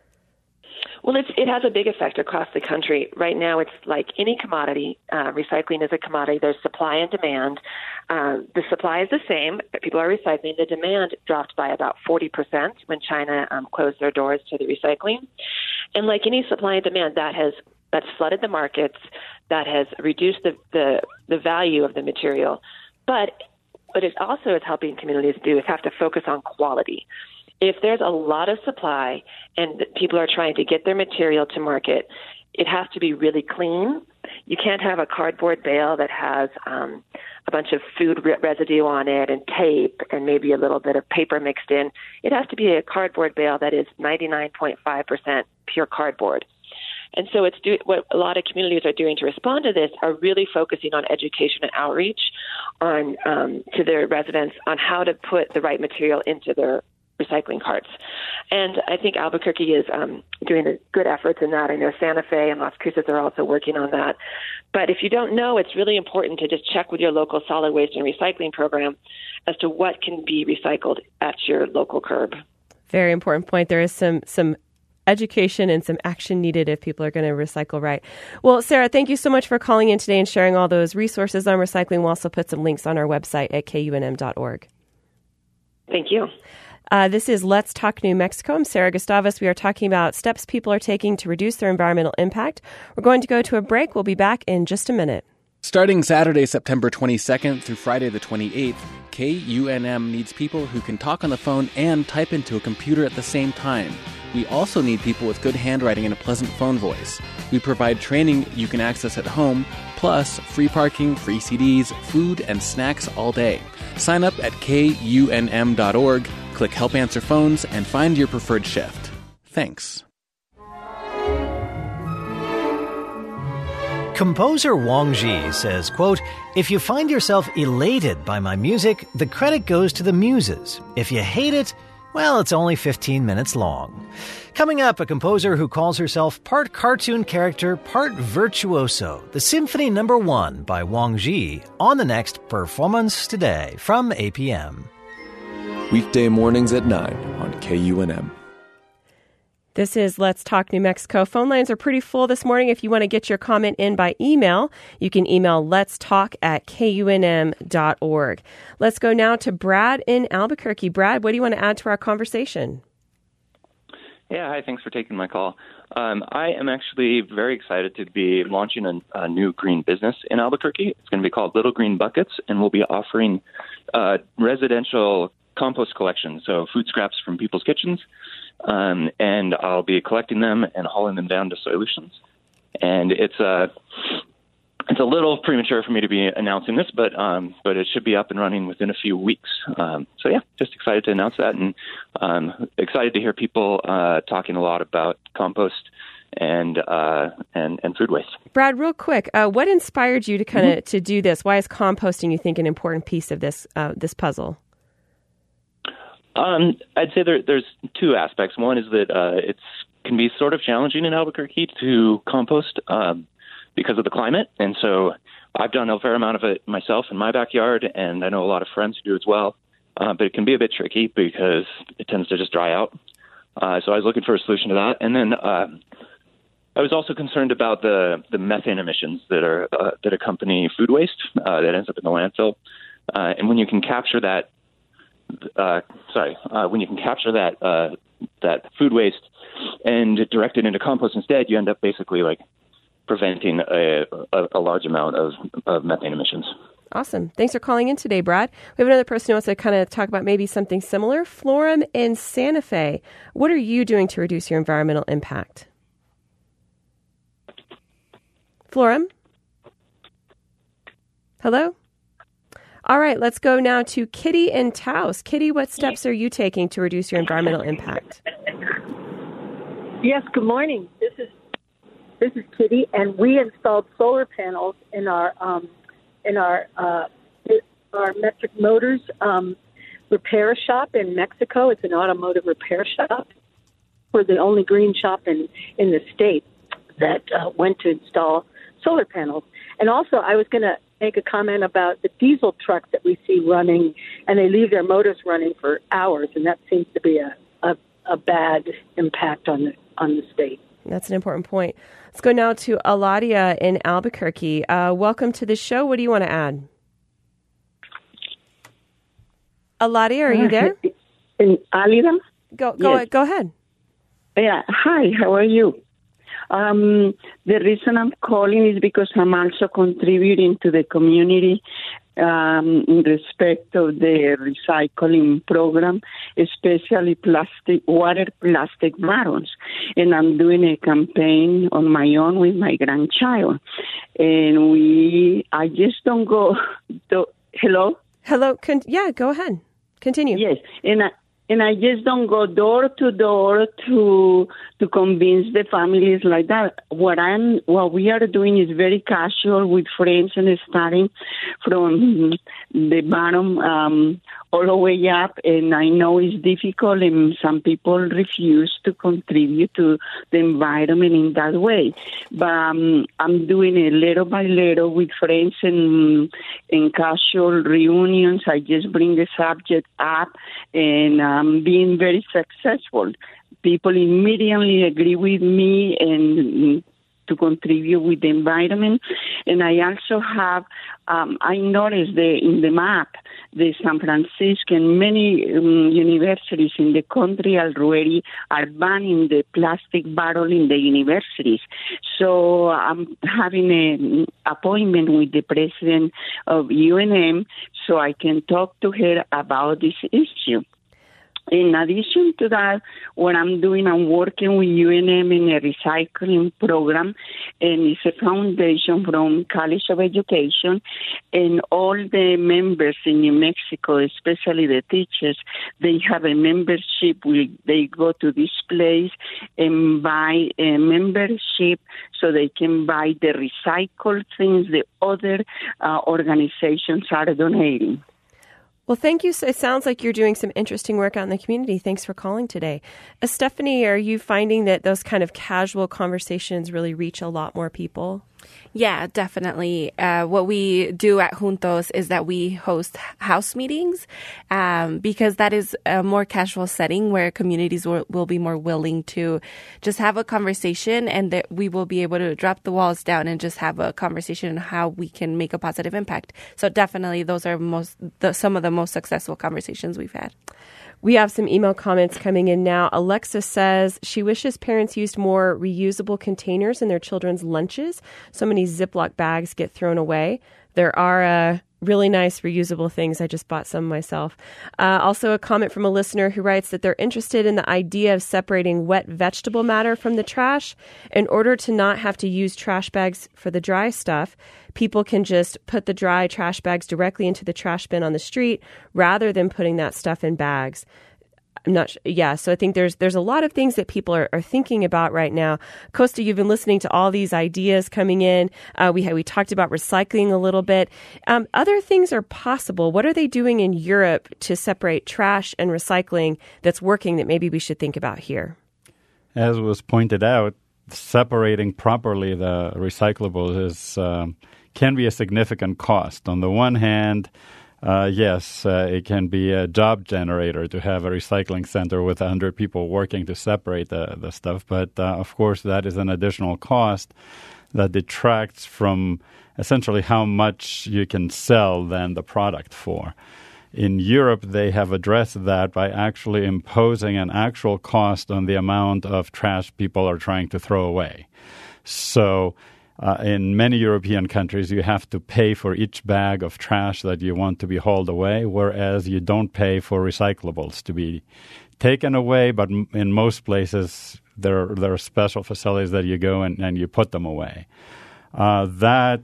Well, it's, it has a big effect across the country. Right now, it's like any commodity. Uh, recycling is a commodity. There's supply and demand. Uh, the supply is the same, but people are recycling. The demand dropped by about forty percent when China um, closed their doors to the recycling. And like any supply and demand, that has that's flooded the markets, that has reduced the, the, the value of the material. But what it also is helping communities do is have to focus on quality. If there's a lot of supply and people are trying to get their material to market, it has to be really clean. You can't have a cardboard bale that has um, a bunch of food re- residue on it and tape and maybe a little bit of paper mixed in. It has to be a cardboard bale that is ninety-nine point five percent pure cardboard. And so it's do, what a lot of communities are doing to respond to this are really focusing on education and outreach on um, to their residents on how to put the right material into their recycling carts. And I think Albuquerque is um, doing a good efforts in that. I know Santa Fe and Las Cruces are also working on that. But if you don't know, it's really important to just check with your local solid waste and recycling program as to what can be recycled at your local curb. Very important point. There is some some education and some action needed if people are going to recycle right. Well, Sarah, thank you so much for calling in today and sharing all those resources on recycling. We'll also put some links on our website at K U N M dot org. Thank you. Uh, this is Let's Talk New Mexico. I'm Sarah Gustavus. We are talking about steps people are taking to reduce their environmental impact. We're going to go to a break. We'll be back in just a minute. Starting Saturday, September twenty-second through Friday the twenty-eighth, K U N M needs people who can talk on the phone and type into a computer at the same time. We also need people with good handwriting and a pleasant phone voice. We provide training you can access at home, plus free parking, free C Ds, food, and snacks all day. Sign up at K U N M dot org, click Help Answer Phones, and find your preferred shift. Thanks. Composer Wang Ji says, quote, "If you find yourself elated by my music, the credit goes to the muses. If you hate it, well, it's only fifteen minutes long." Coming up, a composer who calls herself part cartoon character, part virtuoso, the Symphony Number One by Wang Ji, on the next Performance Today from A P M. Weekday mornings at nine on K U N M. This is Let's Talk New Mexico. Phone lines are pretty full this morning. If you want to get your comment in by email, you can email letstalk at K U N M dot org. Let's go now to Brad in Albuquerque. Brad, what do you want to add to our conversation? Yeah, hi, thanks for taking my call. Um, I am actually very excited to be launching a, a new green business in Albuquerque. It's going to be called Little Green Buckets, and we'll be offering uh, residential compost collection, so food scraps from people's kitchens. Um, and I'll be collecting them and hauling them down to Solutions. And it's a it's a little premature for me to be announcing this, but um, but it should be up and running within a few weeks. Um, so yeah, just excited to announce that, and um, excited to hear people uh, talking a lot about compost and uh, and and food waste. Brad, real quick, uh, what inspired you to kind of mm-hmm. to do this? Why is composting, you think, an important piece of this uh, this puzzle? Um, I'd say there, there's two aspects. One is that uh, it can be sort of challenging in Albuquerque to compost um, because of the climate. And so I've done a fair amount of it myself in my backyard, and I know a lot of friends who do as well. Uh, but it can be a bit tricky because it tends to just dry out. Uh, so I was looking for a solution to that. And then uh, I was also concerned about the, the methane emissions that are uh, that accompany food waste uh, that ends up in the landfill. Uh, and when you can capture that, Uh, sorry, uh, when you can capture that uh, that food waste and direct it into compost instead, you end up basically like preventing a, a, a large amount of, of methane emissions. Awesome. Thanks for calling in today, Brad. We have another person who wants to kind of talk about maybe something similar. Florum in Santa Fe. What are you doing to reduce your environmental impact? Florum? Hello? All right, let's go now to Kitty in Taos. Kitty, what steps are you taking to reduce your environmental impact? Yes, good morning. This is this is Kitty, and we installed solar panels in our um, in our uh, our Metric Motors um, repair shop in Mexico. It's an automotive repair shop. We're the only green shop in in the state that uh, went to install solar panels. And also, I was going to make a comment about the diesel trucks that we see running, and they leave their motors running for hours, and that seems to be a, a, a bad impact on the, on the state. That's an important point. Let's go now to Aladia in Albuquerque. Uh, welcome to the show. What do you want to add? Aladia, are you there? In Alida? Go, go, yes. go ahead. Yeah. Hi, how are you? Um, the reason I'm calling is because I'm also contributing to the community um, in respect of the recycling program, especially plastic, water plastic bottles. And I'm doing a campaign on my own with my grandchild. And we, I just don't go, to, hello? Hello. Con- yeah, go ahead. Continue. Yes. And I, And I just don't go door to door to to convince the families like that. What I'm, what we are doing is very casual with friends and starting from the bottom um, all the way up, and I know it's difficult, and some people refuse to contribute to the environment in that way. But um, I'm doing it little by little with friends and in casual reunions. I just bring the subject up, and um, being very successful. People immediately agree with me and to contribute with the environment. And I also have, um, I noticed the, in the map, the San Francisco and many um, universities in the country already are banning the plastic bottle in the universities. So I'm having an appointment with the president of U N M so I can talk to her about this issue. In addition to that, what I'm doing, I'm working with U N M in a recycling program, and it's a foundation from College of Education, and all the members in New Mexico, especially the teachers, they have a membership. We, they go to this place and buy a membership so they can buy the recycled things the other uh, organizations are donating. Well, thank you. It sounds like you're doing some interesting work out in the community. Thanks for calling today. Uh, Stephanie, are you finding that those kind of casual conversations really reach a lot more people? Yeah, definitely. Uh, what we do at Juntos is that we host house meetings um, because that is a more casual setting where communities will, will be more willing to just have a conversation, and that we will be able to drop the walls down and just have a conversation on how we can make a positive impact. So definitely those are most the, some of the most successful conversations we've had. We have some email comments coming in now. Alexa says she wishes parents used more reusable containers in their children's lunches. So many Ziploc bags get thrown away. There are uh, really nice reusable things. I just bought some myself. Uh, also a comment from a listener who writes that they're interested in the idea of separating wet vegetable matter from the trash. In order to not have to use trash bags for the dry stuff, people can just put the dry trash bags directly into the trash bin on the street rather than putting that stuff in bags. I'm not sure. Yeah, so I think there's there's a lot of things that people are, are thinking about right now. Costa, you've been listening to all these ideas coming in. Uh, we had, we talked about recycling a little bit. Um, other things are possible. What are they doing in Europe to separate trash and recycling that's working that maybe we should think about here? As was pointed out, separating properly the recyclables is um, can be a significant cost. On the one hand, Uh, yes, uh, it can be a job generator to have a recycling center with one hundred people working to separate the, the stuff. But, uh, of course, that is an additional cost that detracts from essentially how much you can sell then the product for. In Europe, they have addressed that by actually imposing an actual cost on the amount of trash people are trying to throw away. So Uh, in many European countries, you have to pay for each bag of trash that you want to be hauled away, whereas you don't pay for recyclables to be taken away. But m- in most places, there, there are special facilities that you go and, and you put them away. Uh, that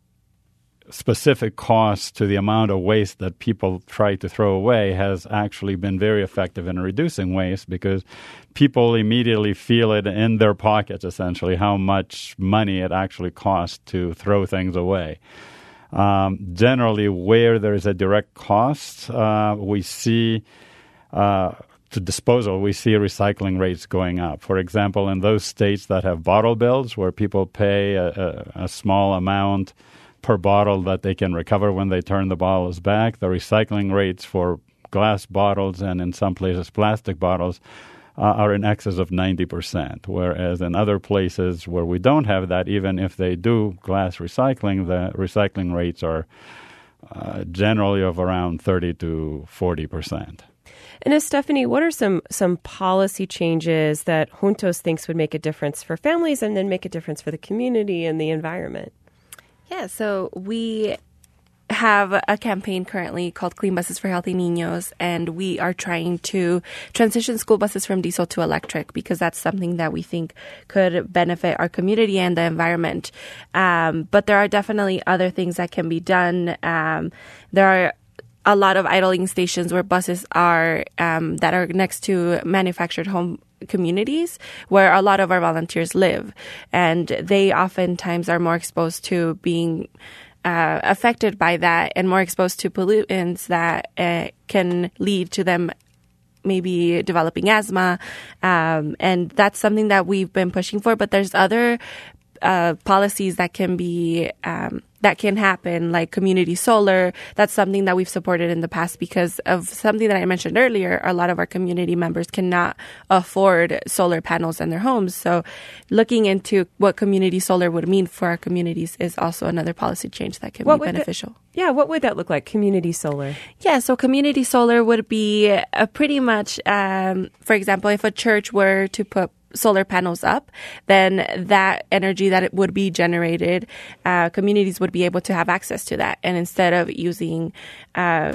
specific cost to the amount of waste that people try to throw away has actually been very effective in reducing waste, because people immediately feel it in their pockets, essentially, how much money it actually costs to throw things away. Um, generally, where there is a direct cost, uh, we see uh, to disposal, we see recycling rates going up. For example, in those states that have bottle bills, where people pay a, a, a small amount per bottle that they can recover when they turn the bottles back, the recycling rates for glass bottles and in some places plastic bottles uh, are in excess of ninety percent, whereas in other places where we don't have that, even if they do glass recycling, the recycling rates are uh, generally of around thirty to forty percent. And as Stephanie, what are some, some policy changes that Juntos thinks would make a difference for families and then make a difference for the community and the environment? Yeah, so we have a campaign currently called Clean Buses for Healthy Niños, and we are trying to transition school buses from diesel to electric because that's something that we think could benefit our community and the environment. Um, but there are definitely other things that can be done. Um, there are a lot of idling stations where buses are um, that are next to manufactured home communities where a lot of our volunteers live, and they oftentimes are more exposed to being uh, affected by that and more exposed to pollutants that uh, can lead to them maybe developing asthma. Um, and that's something that we've been pushing for. But there's other uh, policies that can be um, that can happen, like community solar. That's something that we've supported in the past because of something that I mentioned earlier. A lot of our community members cannot afford solar panels in their homes. So looking into what community solar would mean for our communities is also another policy change that can what be beneficial. The, yeah, what would that look like, community solar? Yeah, so community solar would be a pretty much, um, for example, if a church were to put solar panels up, then that energy that it would be generated, uh, communities would be able to have access to that. And instead of using uh,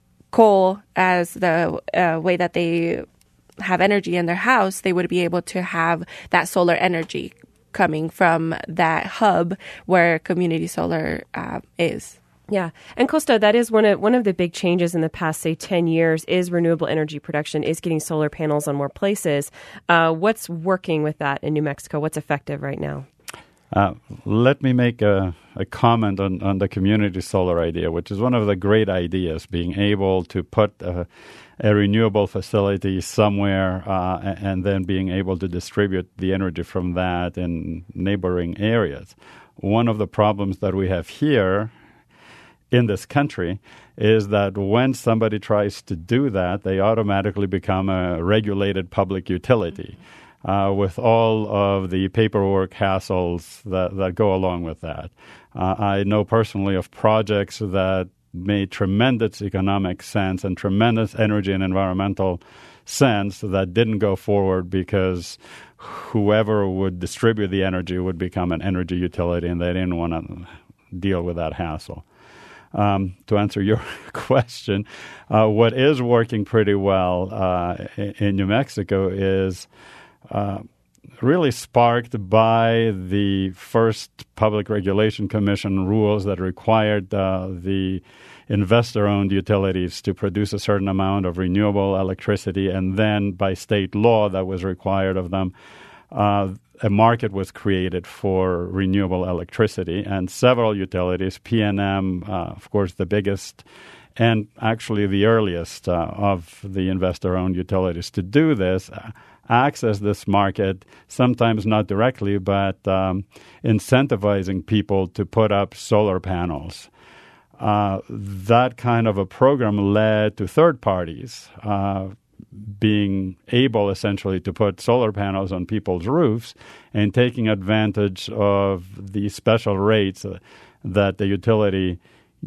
coal as the uh, way that they have energy in their house, they would be able to have that solar energy coming from that hub where community solar uh, is. Yeah. And Costa, that is one of one of the big changes in the past, say, ten years is renewable energy production, is getting solar panels on more places. Uh, what's working with that in New Mexico? What's effective right now? Uh, let me make a, a comment on, on the community solar idea, which is one of the great ideas, being able to put a, a renewable facility somewhere uh, and, and then being able to distribute the energy from that in neighboring areas. One of the problems that we have here in this country is that when somebody tries to do that, they automatically become a regulated public utility uh, with all of the paperwork hassles that, that go along with that. Uh, I know personally of projects that made tremendous economic sense and tremendous energy and environmental sense that didn't go forward because whoever would distribute the energy would become an energy utility and they didn't want to deal with that hassle. Um, to answer your question, uh, what is working pretty well uh, in, in New Mexico is uh, really sparked by the first Public Regulation Commission rules that required uh, the investor-owned utilities to produce a certain amount of renewable electricity, and then by state law that was required of them, uh, a market was created for renewable electricity, and several utilities, P N M, uh, of course, the biggest and actually the earliest uh, of the investor-owned utilities to do this, uh, access this market, sometimes not directly, but um, incentivizing people to put up solar panels. Uh, that kind of a program led to third parties uh, being able essentially to put solar panels on people's roofs and taking advantage of the special rates uh, that the utility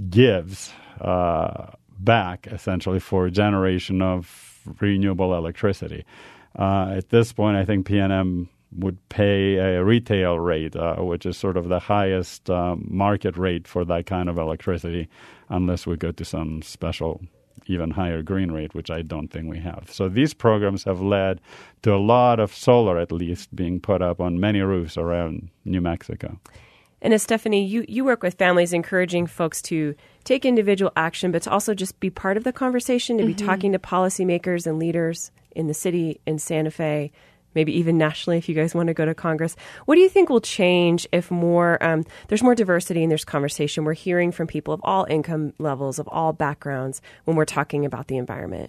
gives uh, back essentially for generation of renewable electricity. Uh, at this point, I think P N M would pay a retail rate, uh, which is sort of the highest um, market rate for that kind of electricity, unless we go to some special even higher green rate, which I don't think we have. So these programs have led to a lot of solar, at least, being put up on many roofs around New Mexico. And as Stephanie, you, you work with families, encouraging folks to take individual action, but to also just be part of the conversation, to mm-hmm. be talking to policymakers and leaders in the city, in Santa Fe, maybe even nationally if you guys want to go to Congress. What do you think will change if more um, there's more diversity and there's conversation? We're hearing from people of all income levels, of all backgrounds, when we're talking about the environment.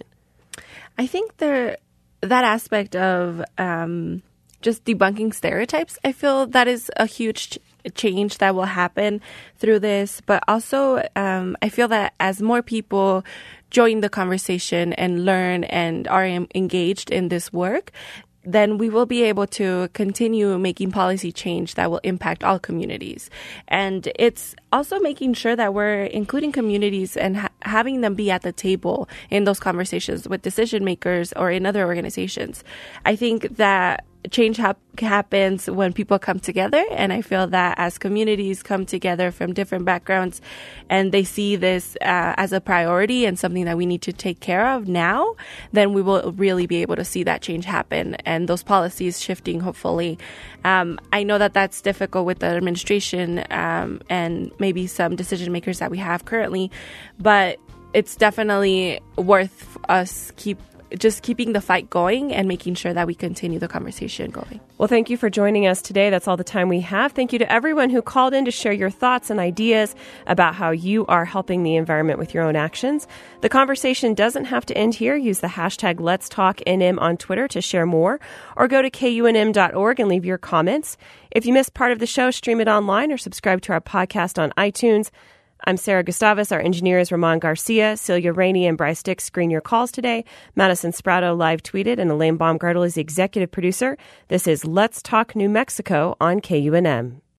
I think there that aspect of um, just debunking stereotypes, I feel that is a huge ch- change that will happen through this. But also, um, I feel that as more people join the conversation and learn and are em- engaged in this work, then we will be able to continue making policy change that will impact all communities. And it's also making sure that we're including communities and ha- having them be at the table in those conversations with decision makers or in other organizations. I think that change hap- happens when people come together, and I feel that as communities come together from different backgrounds and they see this uh, as a priority and something that we need to take care of now, then we will really be able to see that change happen and those policies shifting, hopefully. Um, I know that that's difficult with the administration um, and maybe some decision makers that we have currently, but it's definitely worth us keep just keeping the fight going and making sure that we continue the conversation going. Well, thank you for joining us today. That's all the time we have. Thank you to everyone who called in to share your thoughts and ideas about how you are helping the environment with your own actions. The conversation doesn't have to end here. Use the hashtag Let's Talk N M on Twitter to share more, or go to K U N M dot org and leave your comments. If you missed part of the show, stream it online or subscribe to our podcast on iTunes. I'm Sarah Gustavus. Our engineer is Ramon Garcia. Celia Rainey and Bryce Dix screen your calls today. Madison Sprato live tweeted, and Elaine Baumgartel is the executive producer. This is Let's Talk New Mexico on K U N M.